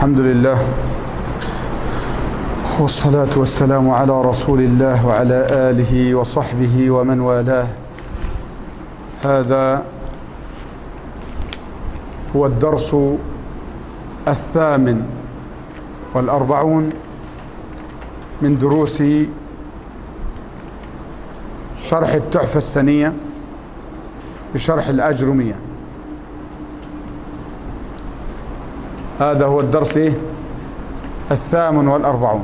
الحمد لله والصلاة والسلام على رسول الله وعلى آله وصحبه ومن والاه. هذا هو الدرس 48 من دروس شرح التحفة السنية بشرح الأجرمية. هذا هو الدرس 48.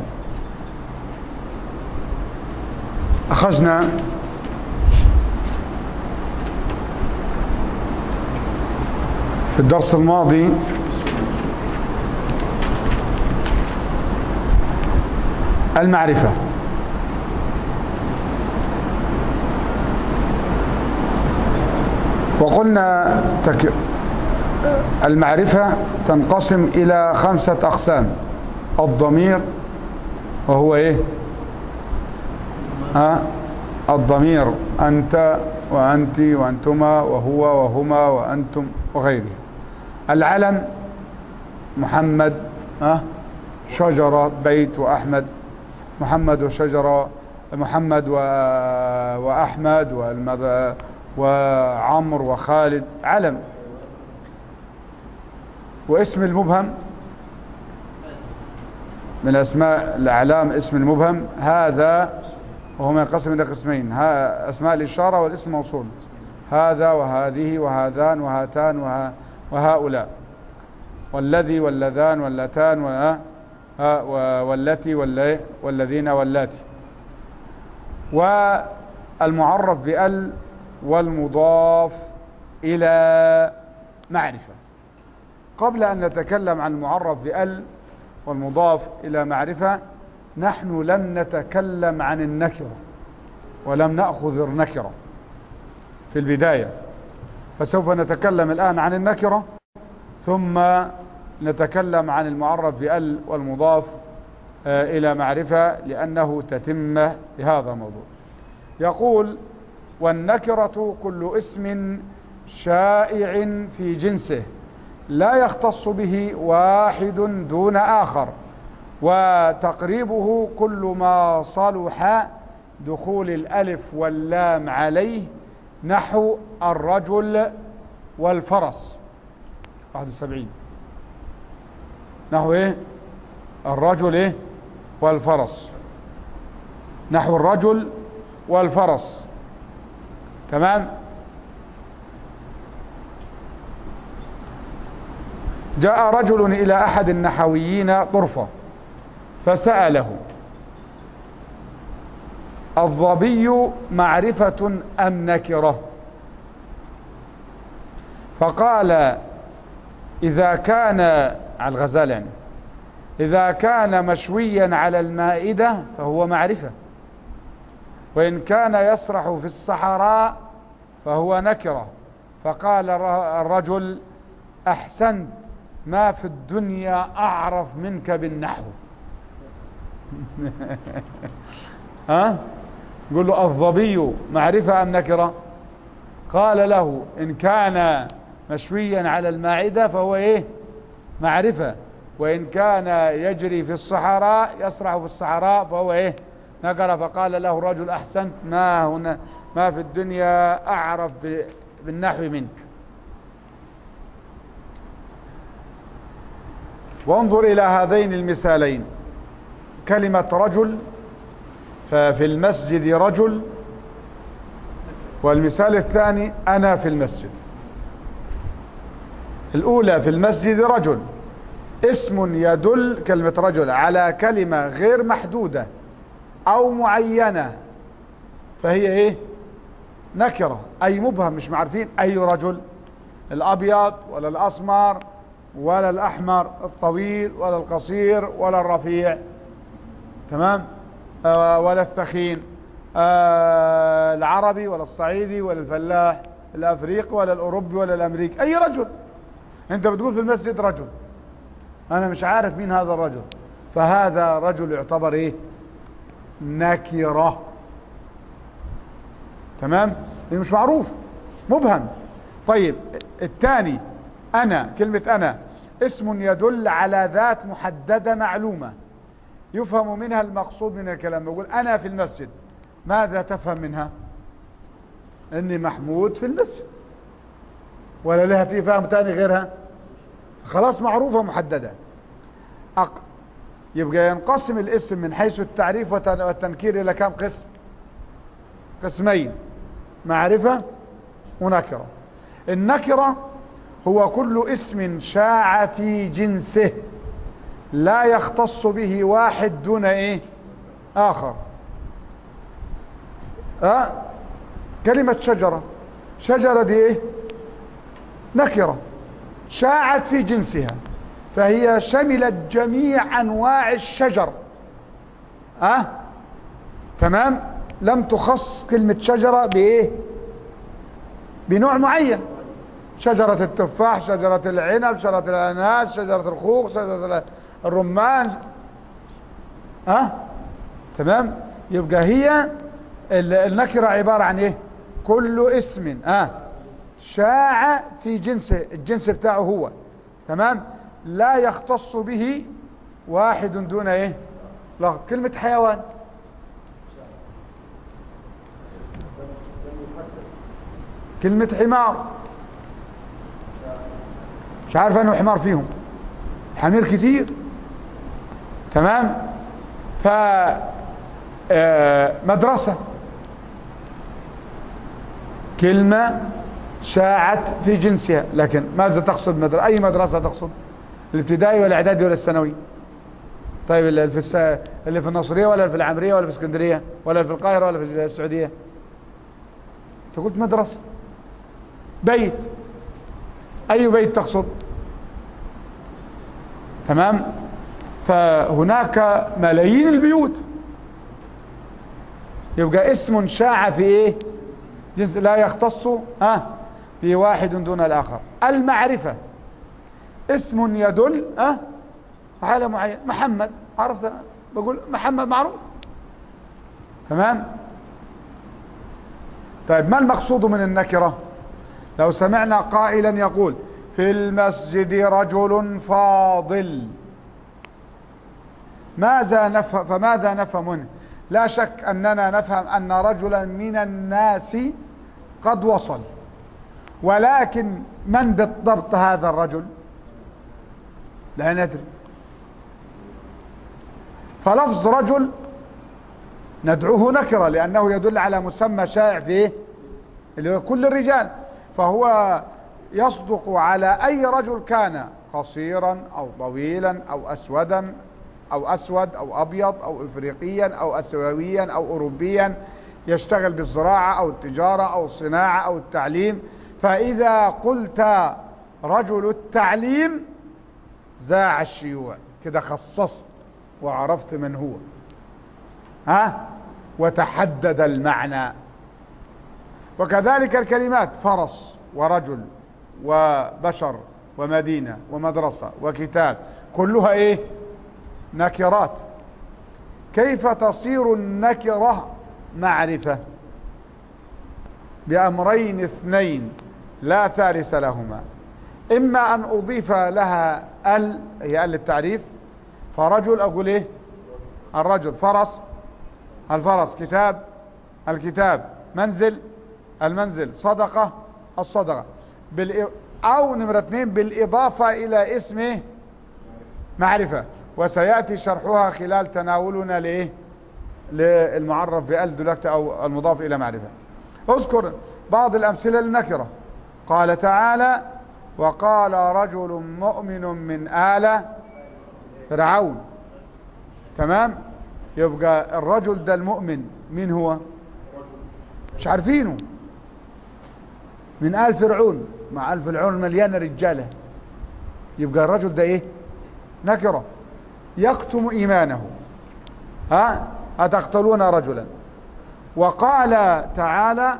أخذنا في الدرس الماضي المعرفة، وقلنا المعرفة تنقسم إلى 5 أقسام. الضمير، وهو إيه؟ الضمير أنت وأنت وأنتما وهو وهما وأنتم وغيره. العلم محمد، شجرة، بيت، وأحمد. محمد وشجرة، محمد وأحمد وعمر وخالد، علم. واسم المبهم من أسماء الأعلام، اسم المبهم هذا، وهو ينقسم إلى قسمين: أسماء الإشارة والاسم الموصول. هذا وهذه وهذان وهاتان وهؤلاء، والذي واللذان واللتان والتي والذين واللاتي. والمعرف بأل والمضاف إلى معرفة. قبل أن نتكلم عن المعرف بأل والمضاف إلى معرفة، نحن لم نتكلم عن النكرة ولم نأخذ النكرة في البداية، فسوف نتكلم الآن عن النكرة، ثم نتكلم عن المعرف بأل والمضاف إلى معرفة، لأنه تتمة لهذا الموضوع. يقول: والنكرة كل اسم شائع في جنسه لا يختص به واحد دون آخر، وتقريبه كل ما صلح دخول الألف واللام عليه، نحو الرجل والفرس. 71. نحو ايه؟ الرجل ايه؟ والفرس. نحو الرجل والفرس. تمام. جاء رجل إلى أحد النحويين طرفة فسأله: الظبي معرفة أم نكرة؟ فقال: إذا كان، على الغزال يعني، إذا كان مشويا على المائدة فهو معرفة، وإن كان يسرح في الصحراء فهو نكرة. فقال الرجل: أحسنت، ما في الدنيا أعرف منك بالنحو. يقول له: الظبي معرفة أم نكرة؟ قال له: إن كان مشويا على المائدة فهو إيه؟ معرفة، وإن كان يجري في الصحراء، يسرح في الصحراء، فهو إيه؟ نكرة. فقال له الرجل: أحسنت، ما في الدنيا أعرف بالنحو منك. وانظر إلى هذين المثالين: كلمة رجل، ففي المسجد رجل، والمثال الثاني: أنا في المسجد. الأولى في المسجد رجل، اسم يدل، كلمة رجل، على كلمة غير محدودة أو معينة، فهي إيه؟ نكرة، أي مبهم، مش معرفين أي رجل، الأبيض ولا الأسمر ولا الأحمر، الطويل ولا القصير ولا الرفيع، تمام، ولا الثخين، العربي ولا الصعيدي ولا الفلاح، الأفريقي ولا الأوروبي ولا الأمريكي، أي رجل. أنت بتقول في المسجد رجل، أنا مش عارف مين هذا الرجل، فهذا رجل يعتبر إيه؟ نكرة. تمام، مش معروف، مبهم. طيب الثاني: أنا، كلمة أنا اسم يدل على ذات محددة معلومة يفهم منها المقصود من الكلام. يقول أنا في المسجد، ماذا تفهم منها؟ إني محمود في المسجد، ولا لها في فهم تاني غيرها؟ خلاص معروفة محددة. يبقى ينقسم الاسم من حيث التعريف والتنكير إلى كم قسم؟ قسمين: معرفة ونكرة. النكرة هو كل اسم شاع في جنسه لا يختص به واحد دون ايه آخر. كلمة شجرة، شجرة دي ايه؟ نكرة شاعت في جنسها، فهي شملت جميع أنواع الشجر. تمام؟ لم تخص كلمة شجرة بإيه؟ بنوع معين. شجرة التفاح، شجرة العنب، شجرة الأناناس، شجرة الخوخ، شجرة الرمان. تمام؟ يبقى هي النكرة عبارة عن ايه؟ كل اسم شاع في جنسه، الجنس بتاعه هو، تمام، لا يختص به واحد دون ايه؟ لا. كلمة حيوان، كلمة حمار، مش عارف انه حمار فيهم، حمير كتير، تمام. ف مدرسة، كلمة شاعت في جنسها، لكن ماذا تقصد مدرسة؟ أي مدرسة تقصد؟ الابتدائي ولا الإعدادي ولا الثانوي؟ طيب اللي في النصرية ولا في العمرية ولا في اسكندرية ولا في القاهرة ولا في السعودية؟ أنت قلت مدرسة. بيت، أي بيت تقصد؟ تمام. فهناك ملايين البيوت. يبقى اسم شاع في ايه؟ جنس لا يختص في واحد دون الآخر. المعرفة اسم يدل على معين. محمد، عرفت؟ بقول محمد معروف، تمام. طيب ما المقصود من النكرة؟ لو سمعنا قائلا يقول في المسجد رجل فاضل، فماذا نفهم منه؟ لا شك أننا نفهم أن رجلا من الناس قد وصل، ولكن من بالضبط هذا الرجل؟ لا ندري. فلفظ رجل ندعوه نكرة لأنه يدل على مسمى شائع فيه اللي هو كل الرجال، فهو يصدق على أي رجل كان قصيرا أو طويلا أو أسودا أو أسود أو أبيض أو إفريقيا أو أسيويا أو أوروبيا، يشتغل بالزراعة أو التجارة أو الصناعة أو التعليم. فإذا قلت رجل التعليم زاع الشيوع، كده خصصت وعرفت من هو، وتحدد المعنى. وكذلك الكلمات فرس ورجل وبشر ومدينة ومدرسة وكتاب، كلها ايه؟ نكرات. كيف تصير النكرة معرفة؟ بأمرين اثنين لا ثالث لهما: إما أن أضيف لها هي التعريف، فرجل أقول إيه؟ الرجل، فرس الفرس، كتاب الكتاب، منزل المنزل، صدقة الصدقة، أو نمرة 2 بالإضافة إلى اسمه معرفة، وسيأتي شرحها خلال تناولنا للمعرف بأل دلوقتي أو المضاف إلى معرفة. اذكر بعض الأمثلة للنكرة. قال تعالى: وقال رجل مؤمن من آل فرعون، تمام. يبقى الرجل ده المؤمن مين هو؟ مش عارفينه، من آل فرعون، مع آل فرعون مليانة رجالة. يبقى الرجل ده ايه؟ نكرة. يكتم إيمانه، أتقتلون رجلا. وقال تعالى: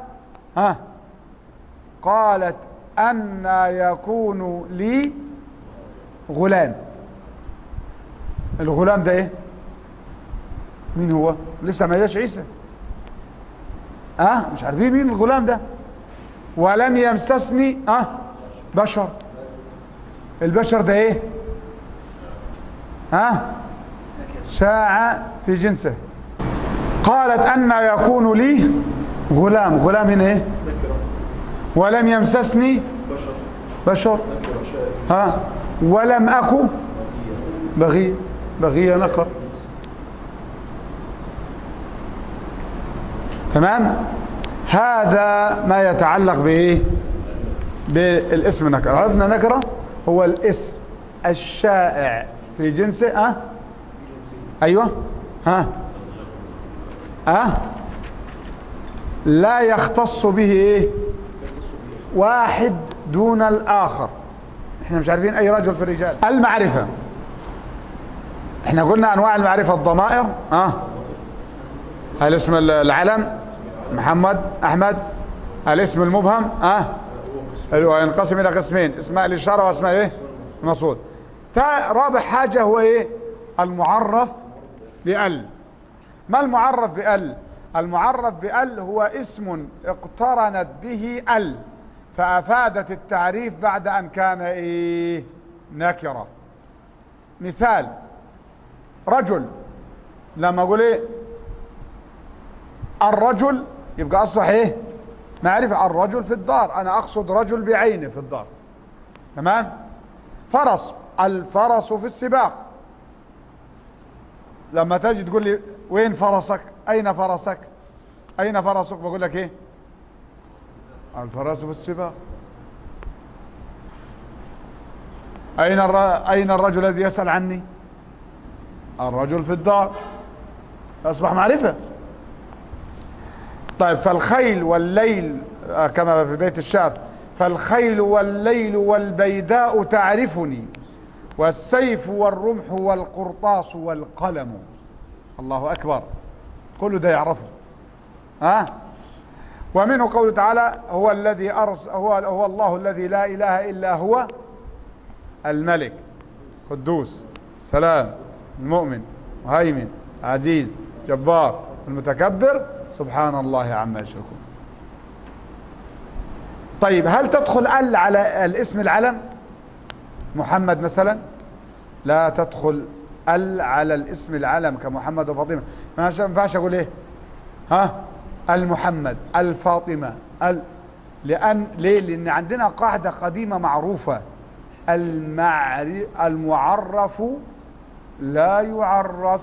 قالت أن يكون لي غلام. الغلام ده ايه؟ مين هو؟ لسه ما جاش عيسى، مش عارفين مين الغلام ده. ولم يمسسني بشر. البشر ده ايه؟ ها شاع في جنسه. قالت أن يكون لي غلام. غلام هنا ايه؟ ولم يمسسني بشر. ها ولم أكن بغي. بغي نكر. تمام. هذا ما يتعلق بايه؟ بالاسم نكره. عرفنا نكره هو الاسم الشائع في جنسه. ايوه. لا يختص به ايه؟ واحد دون الاخر. احنا مش عارفين اي رجل في الرجال. المعرفة، احنا قلنا انواع المعرفة: الضمائر، الاسم العلم محمد احمد، الاسم المبهم ينقسم الى قسمين: اسماء الاشارة واسماء ايه الموصول. رابع حاجة هو ايه؟ المعرف بال. ما المعرف بال؟ المعرف بال هو اسم اقترنت به ال فافادت التعريف بعد ان كان ايه؟ نكرة. مثال: رجل، لما اقول ايه الرجل يبقى اصبح ايه؟ معرفة. الرجل في الدار، انا اقصد رجل بعينه في الدار. تمام. فرس، الفرس في السباق. لما تجي تقول لي وين فرسك؟ اين فرسك؟ اين فرسك؟ بقول لك ايه؟ الفرس في السباق. اين الرجل الذي يسأل عني؟ الرجل في الدار. اصبح معرفة. طيب، فالخيل والليل، كما في بيت الشعر: فالخيل والليل والبيداء تعرفني، والسيف والرمح والقرطاس والقلم. الله أكبر، كل ده يعرفه. ومنه قوله تعالى: هو الذي هو الله الذي لا إله إلا هو الملك قدوس سلام المؤمن مهيمن عزيز جبار المتكبر سبحان الله عما يشركون. طيب، هل تدخل ال على الاسم العلم؟ محمد مثلا لا تدخل ال على الاسم العلم كمحمد وفاطمة. ما ينفعش اقول ايه؟ المحمد، الفاطمة، ليه؟ لان عندنا قاعدة قديمة معروفة: المعرف لا يعرف.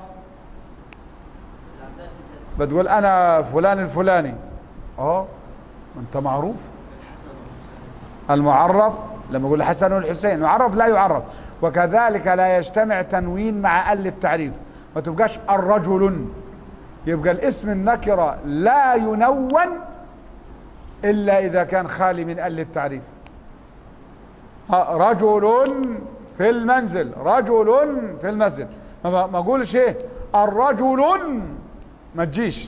بتقول انا فلان الفلاني، انت معروف. المعرف لما اقول الحسن والحسين معرف لا يعرف. وكذلك لا يجتمع تنوين مع ال التعريف، ما تبقاش الرجل، يبقى الاسم النكرة لا ينون الا اذا كان خالي من ال التعريف. رجل في المنزل، رجل في المسجد، ما اقولش ايه الرجل، ما تجيش.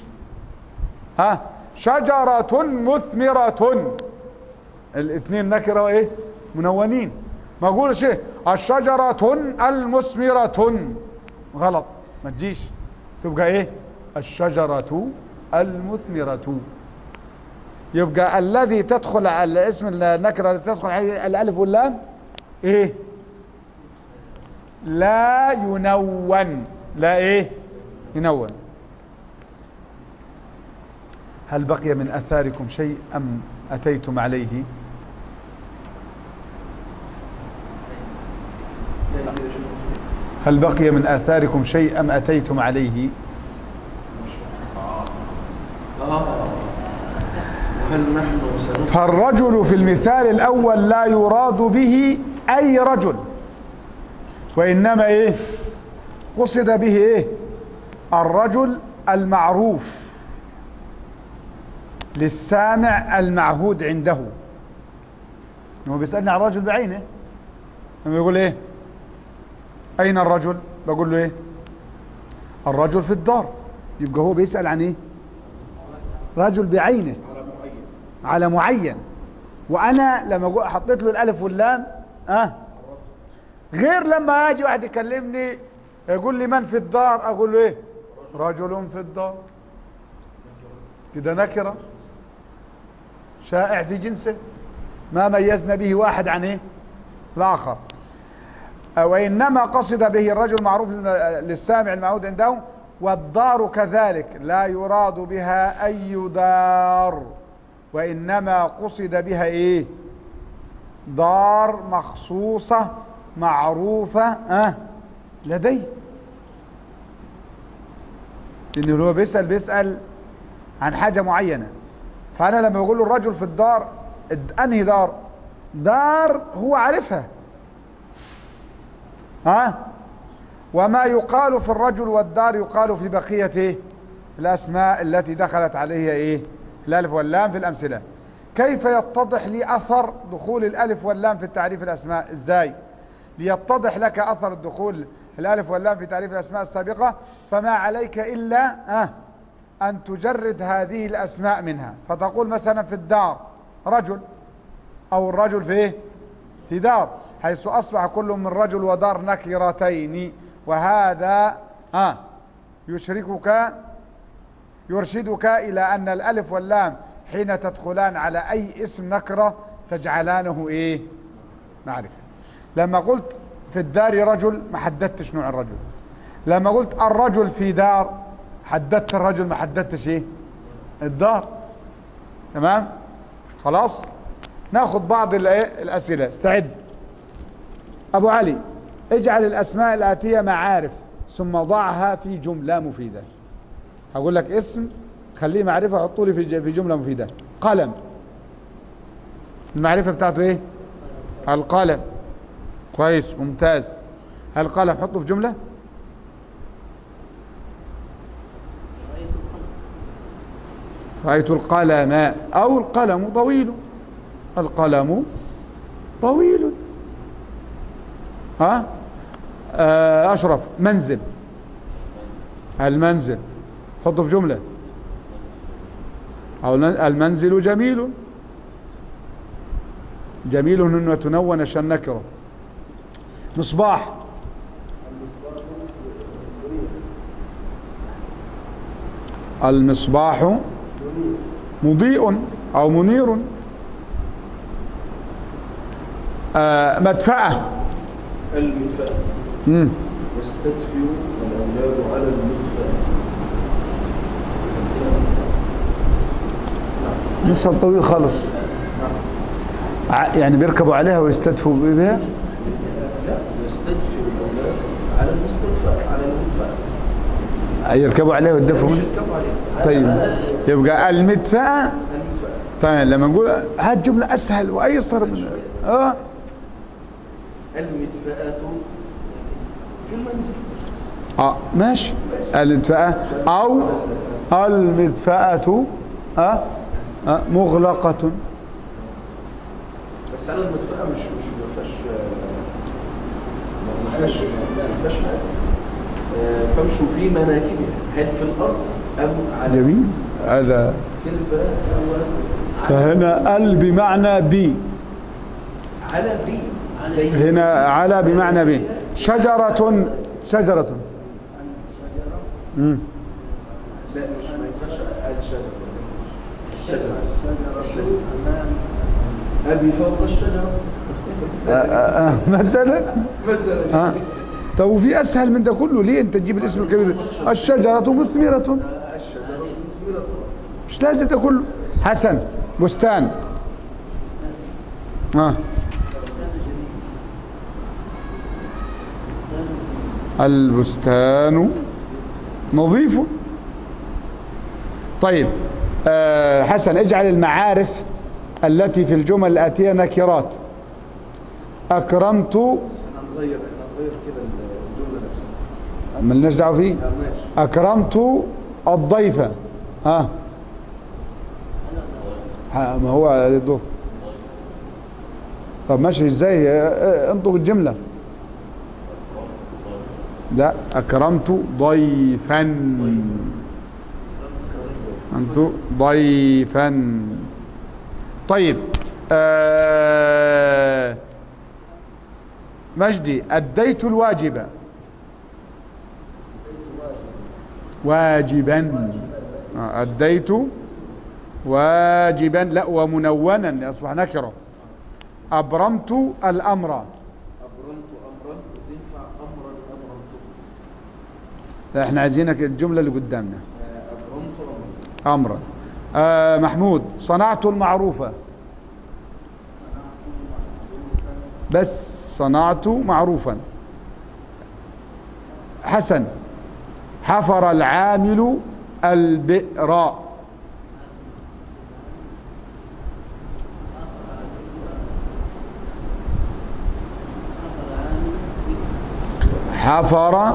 شجرة مثمرة، الاثنين نكرة وايه؟ منونين. ما اقولش ايه الشجرة المثمرة، غلط، ما تجيش. تبقى ايه؟ الشجرة المثمرة. يبقى الذي تدخل على اسم النكرة التي تدخل على الالف واللام ايه؟ لا ينون. لا ايه؟ ينون. هل بقي من اثاركم شيء ام اتيتم عليه؟ هل بقي من آثاركم شيء أم أتيتم عليه؟ فالرجل في المثال الأول لا يراد به أي رجل، وإنما إيه؟ قصد به إيه؟ الرجل المعروف للسامع المعهود عنده. هو بيسألني عن الرجل بعينه، لما يقول إيه؟ أين الرجل؟ بقول له إيه؟ الرجل في الدار. يبقى هو بيسأل عن إيه؟ رجل بعينه على معين. وأنا لما حطيت له الألف واللام غير لما أجي واحد يكلمني يقول لي من في الدار، أقول له إيه؟ رجل في الدار. كده نكرة شائع في جنسه، ما ميزنا به واحد عن إيه؟ الآخر. وإنما قصد به الرجل معروف للسامع المعهود عنده. والدار كذلك لا يراد بها أي دار، وإنما قصد بها إيه؟ دار مخصوصة معروفة لديه. لأنه هو بيسأل عن حاجة معينة. فأنا لما بقول له الرجل في الدار، أنهي دار؟ دار هو عارفها. وما يقال في الرجل والدار يقال في بقية الأسماء التي دخلت عليها الألف واللام في الأمثلة. كيف يتضح لي أثر دخول الألف واللام في التعريف الأسماء؟ إزاي؟ ليتضح لك أثر الدخول الألف واللام في تعريف الأسماء السابقة، فما عليك إلا أن تجرد هذه الأسماء منها. فتقول مثلا في الدار رجل، أو الرجل في في دار، حيث أصبح كل من رجل ودار نكرتين. وهذا يرشدك إلى أن الألف واللام حين تدخلان على أي اسم نكرة تجعلانه معرفة. لما قلت في الدار رجل ما حددتش نوع الرجل. لما قلت الرجل في دار حددت الرجل، ما حددتش الدار. تمام؟ خلاص. ناخذ بعض الأسئلة. استعد أبو علي. اجعل الأسماء الآتية معارف ثم ضعها في جملة مفيدة. هقول لك اسم خليه معرفة، حطوا لي في جملة مفيدة. قلم، المعرفة بتاعته القلم. كويس، ممتاز. القلم حطه في جملة. رأيت القلم، أو القلم طويل. القلم طويل. أشرف. منزل، المنزل حطه في جملة. أو المنزل جميل. جميل إنه تنون النكرة. مصباح، المصباح مضيء أو منير. مدفأة، المدفأة. يستدفئ الأولاد على المدفأة. مثل طويل خالص. يعني بيركبوا عليها ويستدفوا بها. لا، يستدفئ الأولاد على المستدفأة، على المدفأة. يركبوا عليها ويدفوا منها. طيب، يبقى المدفأة. طيب لما نقول هات جملة أسهل وأيسر من المدفأة في المنزل. ماشي. المدفأة أو المدفأة مغلقة. بس على المدفأة مش ما فيهاش فامشوا في مناكبها، هل في الأرض أم على؟ جميل. هذا فهنا ال بمعنى بي. على بي. هنا على بمعنى بي. شجرة. لا، مش ما ينفعش الشجرة. أبي فوق الشجرة. مثلا. طب وفي أسهل من ده كله؟ ليه أنت تجيب الاسم الكبير؟ الشجرة مثمرة. الشجرة مثمرة. مش لازم ده كله. حسن. بستان. البستان نظيف. طيب حسن، اجعل المعارف التي في الجمل الآتية نكرات. أكرمت. هنغير كده الجملة نفسها. ملناش دعوة فيه. أكرمت الضيفة. ما هو الضيف. طب ماشي ازاي؟ انطق الجملة. لا، أكرمت ضيفا. أنت ضيفا. طيب مجدي. أديت الواجب. واجبا. أديت واجبا. لا، ومنونا أصبح نكرة. أبرمت الأمر. أبرمت أمرا. احنا عايزينك الجملة اللي قدامنا. أكرمت أمرا. محمود، صنعت المعروفة. بس صنعت معروفا. حسن، حفر العامل البئر. حفر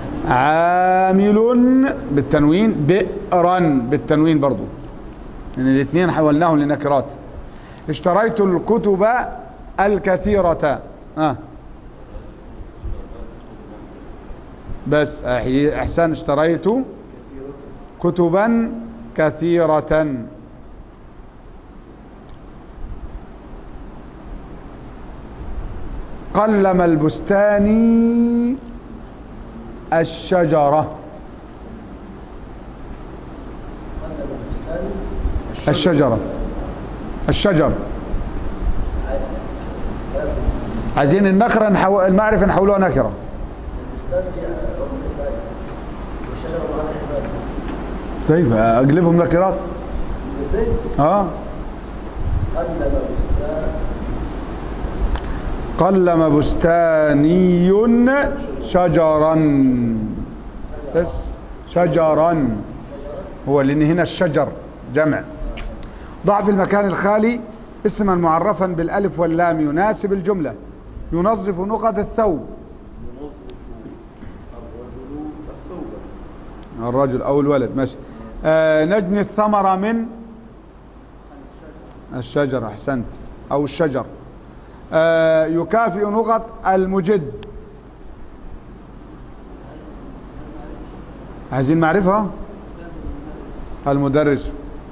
عامل بالتنوين، بئرا بالتنوين برضو، لأن الاثنين حولناهم لنكرات. اشتريت الكتب الكثيرة. بس احسان، اشتريت كتبا كثيرة. قلم البستاني الشجرة. الشجرة، الشجر. عايزين النكرة المعرفة نحولوها نكرة. طيب اقلبهم نكرات. قلم بستاني شجرا. بس شجرا هو، لان هنا الشجر جمع. ضع في المكان الخالي اسما معرفا بالالف واللام يناسب الجملة. ينظف نقط الثوب. الرجل او الولد، ماشي. نجني الثمرة من الشجر، احسنت، او الشجر. يكافئ نقط المجد. عايزين معرفة. المدرس.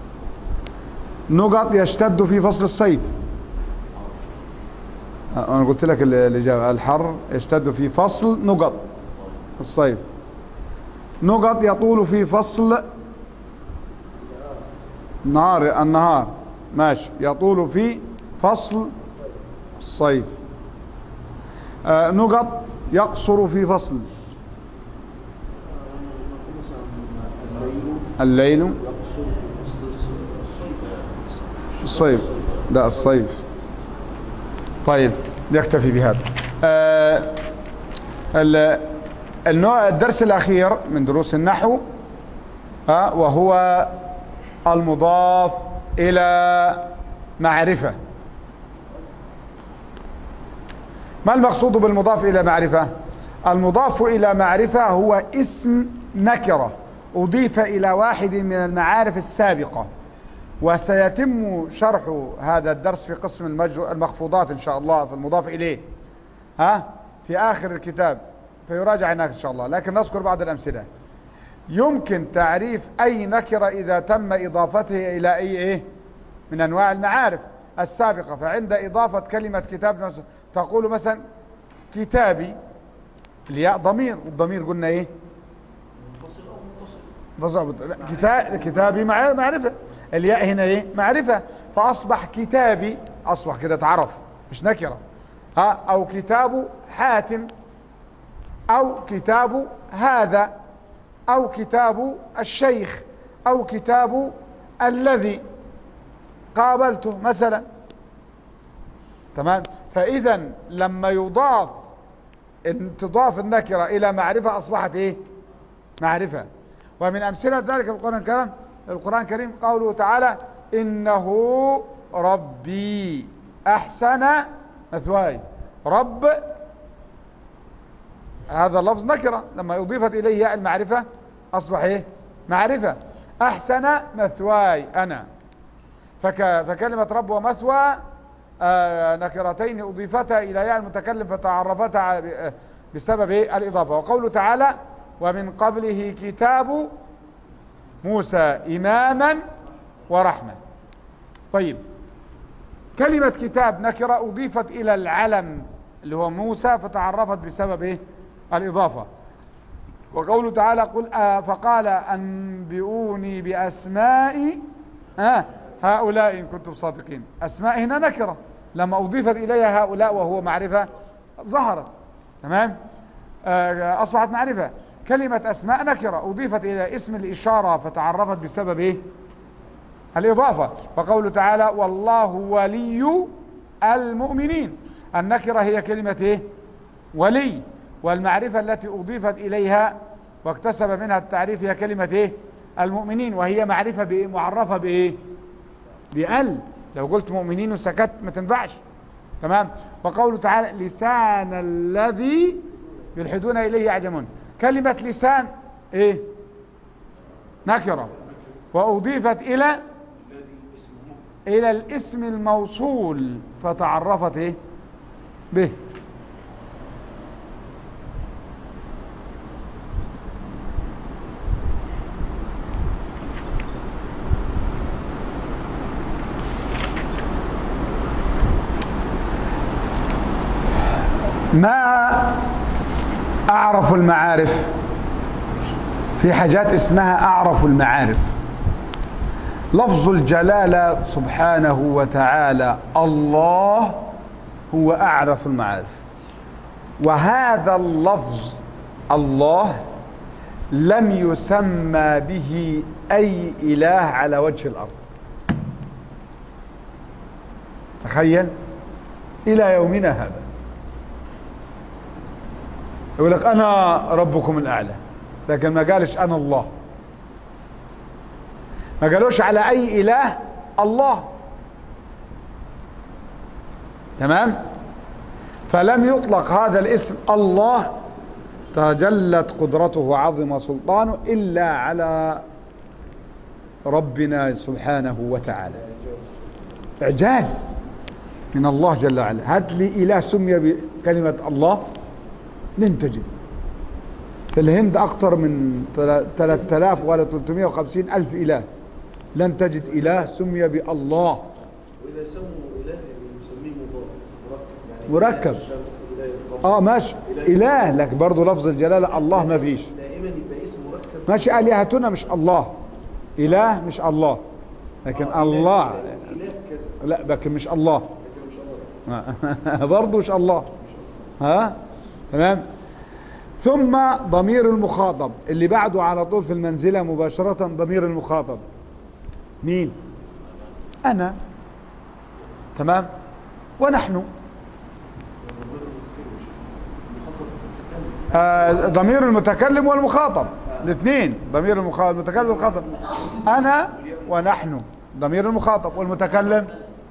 نقط يشتد في فصل الصيف. انا قلت لك الاجابة، الحر يشتد في فصل نقط الصيف. نقط يطول في فصل النهار، ماشي، يطول في فصل الصيف. نقط يقصر في فصل الليل. الصيف، ده الصيف. طيب نكتفي بهذا. الدرس الأخير من دروس النحو وهو المضاف إلى معرفة. ما المقصود بالمضاف إلى معرفة؟ المضاف إلى معرفة هو اسم نكرة أضيف إلى واحد من المعارف السابقة، وسيتم شرح هذا الدرس في قسم المخفوضات إن شاء الله، في المضاف إليه في آخر الكتاب، فيراجع هناك إن شاء الله. لكن نذكر بعض الأمثلة. يمكن تعريف أي نكرة إذا تم إضافتها إلى أي من أنواع المعارف السابقة. فعند إضافة كلمة كتاب تقول مثلا كتابي، الياء ضمير، والضمير قلنا كتابي معرفة، الياء هنا معرفة، فأصبح كتابي، أصبح كده تعرف مش نكرة. أو كتاب حاتم، أو كتاب هذا، أو كتاب الشيخ، أو كتاب الذي قابلته مثلا. تمام. فإذا لما تضاف النكرة إلى معرفة أصبحت معرفة. ومن أمثلة ذلك القرآن الكريم قوله تعالى إنه ربي أحسن مثواي. رب هذا اللفظ نكرة، لما أضيفت إليه ياء المعرفة أصبح معرفة. أحسن مثواي أنا. فكلمة رب ومثوى نكرتين أضيفتا إلى ياء المتكلم فتعرفتا بسبب الإضافة. وقوله تعالى ومن قبله كتاب موسى إماما ورحمة. طيب، كلمة كتاب نكرة أضيفت إلى العلم اللي هو موسى فتعرفت بسبب الإضافة. وقوله تعالى قل فقال أنبئوني بأسماء هؤلاء إن كنتم صادقين. أسماء هنا نكرة، لما أضيفت إليها هؤلاء وهو معرفة ظهرت. تمام. أصبحت معرفة. كلمة أسماء نكرة أضيفت إلى اسم الإشارة فتعرفت بسبب إيه؟ الإضافة. فقوله تعالى والله ولي المؤمنين، النكرة هي كلمة إيه؟ ولي، والمعرفة التي أضيفت إليها واكتسب منها التعريف هي كلمة إيه؟ المؤمنين، وهي معرفة بإيه؟ معرفة بإيه؟ بأل. لو قلت مؤمنين وسكت ما تنفعش. تمام. وقوله تعالى لسان الذي يلحدون إليه يعجمون، كلمة لسان إيه؟ نكرة، وأضيفت إلى الاسم الموصول فتعرفت إيه؟ به. ما أعرف المعارف، في حاجات اسمها أعرف المعارف. لفظ الجلالة سبحانه وتعالى الله هو أعرف المعارف، وهذا اللفظ الله لم يسمى به أي إله على وجه الأرض. تخيل إلى يومنا هذا يقول لك أنا ربكم الأعلى، لكن ما قالش أنا الله، ما قالوش على أي إله الله. تمام. فلم يطلق هذا الاسم الله تجلت قدرته وعظم سلطانه إلا على ربنا سبحانه وتعالى. إعجاز من الله جل وعلا. هات لي إله سمي بكلمة الله لن تجد. في الهند أكثر من 3000 ولا 350 ألف إله، لن تجد إله سمي بالله. وإذا سموا إله يسميه مركب. ماشي إله، لك برضو لفظ الجلالة الله ما فيش. دائما يبقى اسم مركب. ماشي آلهتنا مش الله، إله مش الله، لكن الله إله كذا. لا لكن مش الله. برضو مش الله. ها تمام. ثم ضمير المخاطب اللي بعده على طول في المنزلة مباشرة، ضمير المخاطب مين؟ أنا. تمام. ونحن. ضمير المتكلم والمخاطب الاثنين، ضمير المتكلم والمخاطب. أنا ونحن ضمير المخاطب، والمتكلم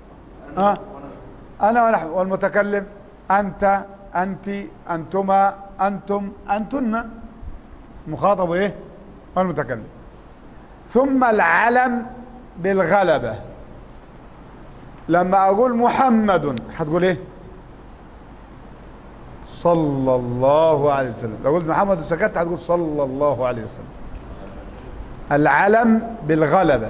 أنا ونحن، والمتكلم أنت أنت أنتما أنتم أنتن، مخاطب إيه؟ والمتكلم. ثم العلم بالغلبة. لما أقول محمد هتقول إيه؟ صلى الله عليه وسلم. لو قلت محمد وسكت هتقول صلى الله عليه وسلم. العلم بالغلبة.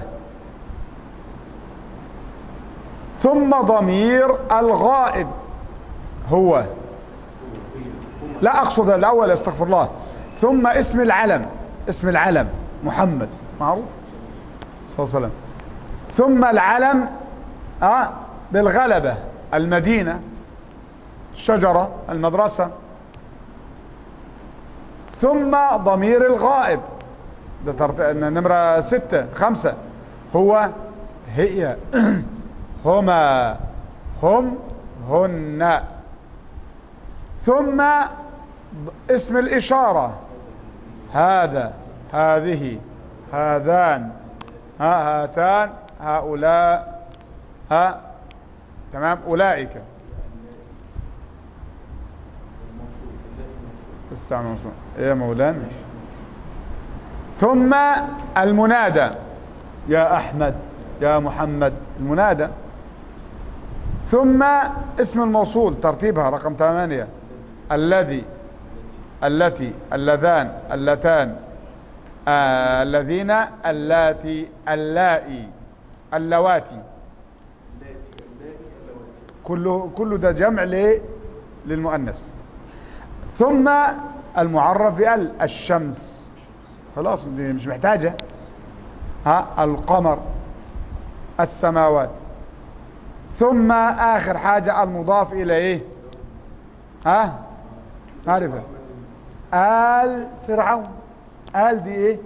ثم ضمير الغائب هو، لا أقصد الأول استغفر الله. ثم اسم العلم، اسم العلم محمد معروف صلى الله عليه وسلم. ثم العلم بالغلبة، المدينة، الشجرة، المدرسة. ثم ضمير الغائب، ده نمرة 5 هو هي هما هم هن. ثم اسم الإشارة هذا هذه هذان هاتان هؤلاء تمام أولئك. استعمل يا مولانا. ثم المنادى يا أحمد يا محمد، المنادى. ثم اسم الموصول ترتيبها رقم 8 الذي التي اللذان اللتان الذين اللاتي اللائي اللواتي. كله ده جمع للمؤنث. ثم المعرف بال، الشمس خلاص دي مش محتاجة. القمر، السماوات. ثم آخر حاجة المضاف إلى إيه؟ معرفة. آل فرعون. آل دي ايه؟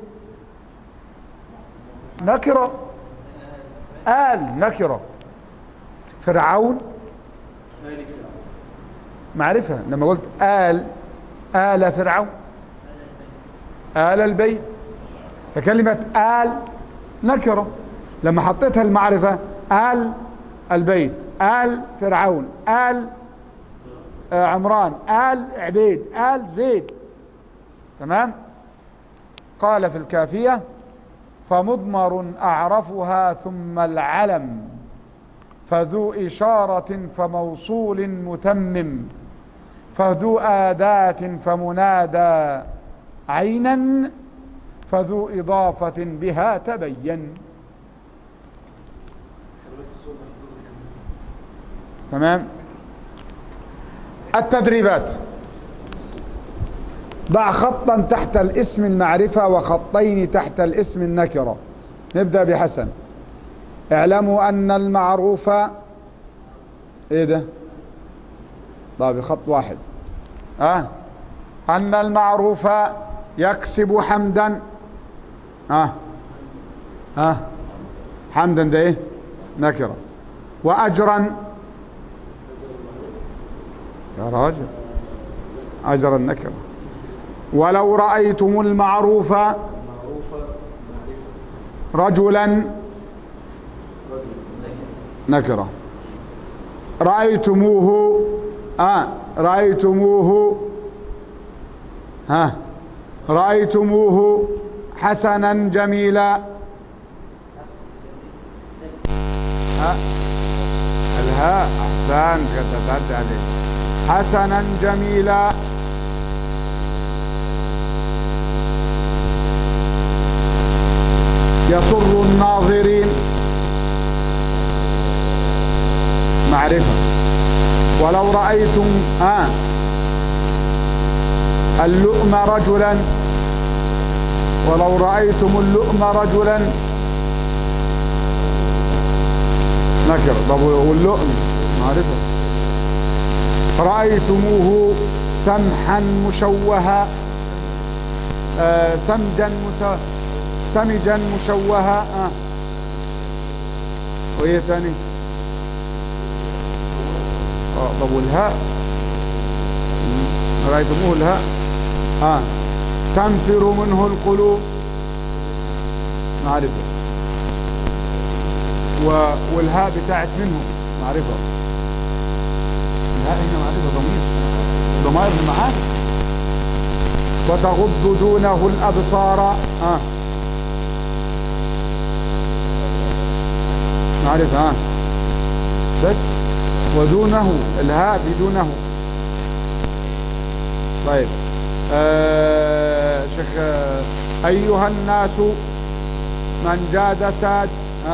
نكرة. آل نكرة. فرعون معرفة. لما قلت آل فرعون، آل البيت، فكلمة آل نكرة. لما حطيتها المعرفة آل البيت، آل فرعون، آل عمران، آل عبيد، آل زيد. تمام. قال في الكافية: فمضمر أعرفها ثم العلم، فذو إشارة فموصول متمم، فذو آداة فمنادى عينا، فذو إضافة بها تبين. تمام. التدريبات: ضع خطا تحت الاسم المعرفة وخطين تحت الاسم النكرة. نبدأ بحسن. اعلموا أن المعروف ايه ده؟ طيب خط واحد. أن المعروف يكسب حمدا. حمدا ده ايه؟ نكرة. وأجرا، يا راجل، أجرا نكرة. ولو رأيتم المعروف رجلا نكرة. رأيتموه رأيتموه حسنا جميلا. الهاء أحسن كتبت عليه. حسنا جميلا. يسر الناظرين معرفة. ولو رأيتم اللؤم رجلا، ولو رأيتم اللؤم رجلا نكر. طب واللؤم معرفة. رأيتموه سمحا مشوها، سمجا مشوها. وايه ثاني؟ طب والهاء؟ رأيتموه الهاء تنفر منه القلوب معرفة. والهاء بتاعت منه معرفة. الهاء هنا معرفة، ضمير المعارف. وتغض دونه الأبصار معرفة. بس ودونه، الهاء بدونه. طيب شيخ. أيها الناس من جاد ساد.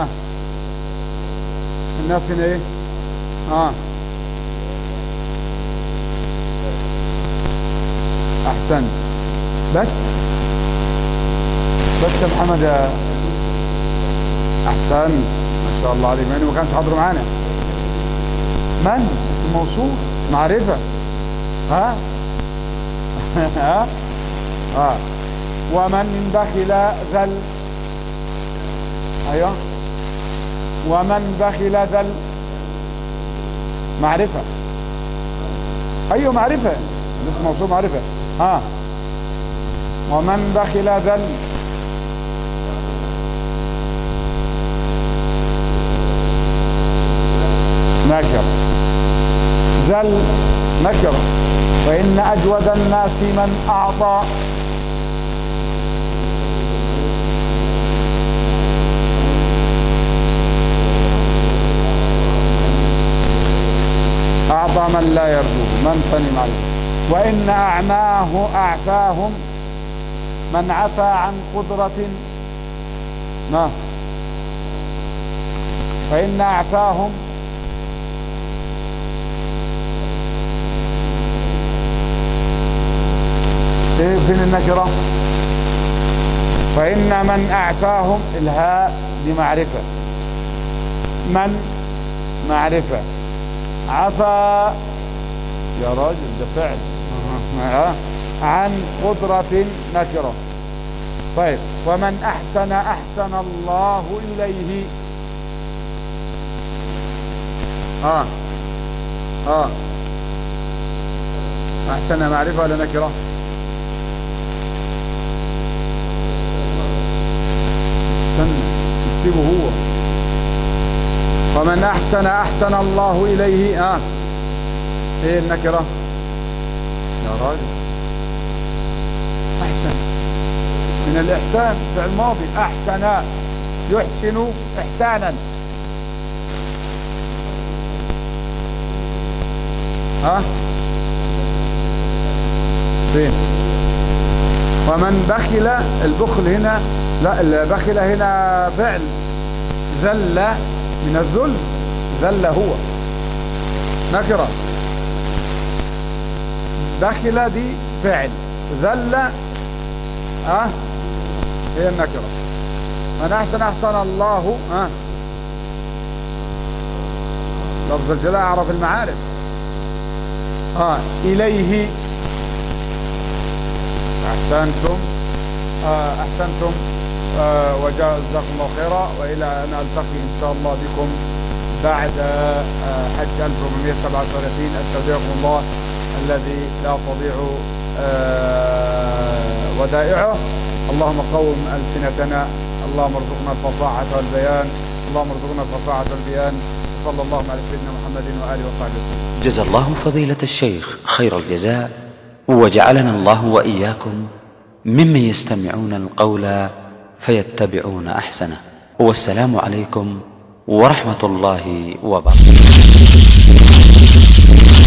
الناس هنا ايه؟ أحسن. بس يا محمد. أحسن ما شاء الله عليك، مع إنه ما كانش حاضر معانا. من موصول معرفة. ومن بخل ذل. ايوه. ومن بخل ذل معرفة. ايوه معرفة، اسم موصول معرفة. ومن بخل ذل نكرة. ذل نكرة. وإن أجود الناس من أعطى. أعطى من لا يرجوه، من فنم عليه. وإن أعفاهم من عفى عن قدرة. فإن أعفاهم فين النكرة؟ فإن من أعفاهم الهاء بمعرفة. من معرفة. عفا يا راجل ده فعل. عن قدرة نكرة. طيب ومن أحسن أحسن الله إليه. أحسن معرفة ولا نكرة؟ نسيبه هو. ومن أحسن أحسن الله إليه. ايه النكرة يا راجل؟ أحسن من الإحسان فعل ماضي. أحسن يحسن إحسانا. فين؟ ومن بخل، البخل هنا لا، البخل هنا فعل. ذل من الذل، ذل هو نكرة. بخل دي فعل، ذل هي النكرة. من أحسن أحسن الله لفظ الجلاء أعرف المعارف. إليه أحسنتم. أحسنتم وجزاكم الله خيرا، وإلى أن ألتقي إن شاء الله بكم بعد حج 1437. أستودعكم الله الذي لا تضيع ودائعه. اللهم قوم ألسنتنا، اللهم ارزقنا الفصاحة والبيان، اللهم ارزقنا الفصاحة والبيان. صلى الله على سيدنا محمد وآله وصحبه وسلم. جزا الله فضيلة الشيخ خير الجزاء، وجعلنا الله وإياكم ممن يستمعون القول فيتبعون أحسنه. والسلام عليكم ورحمة الله وبركاته.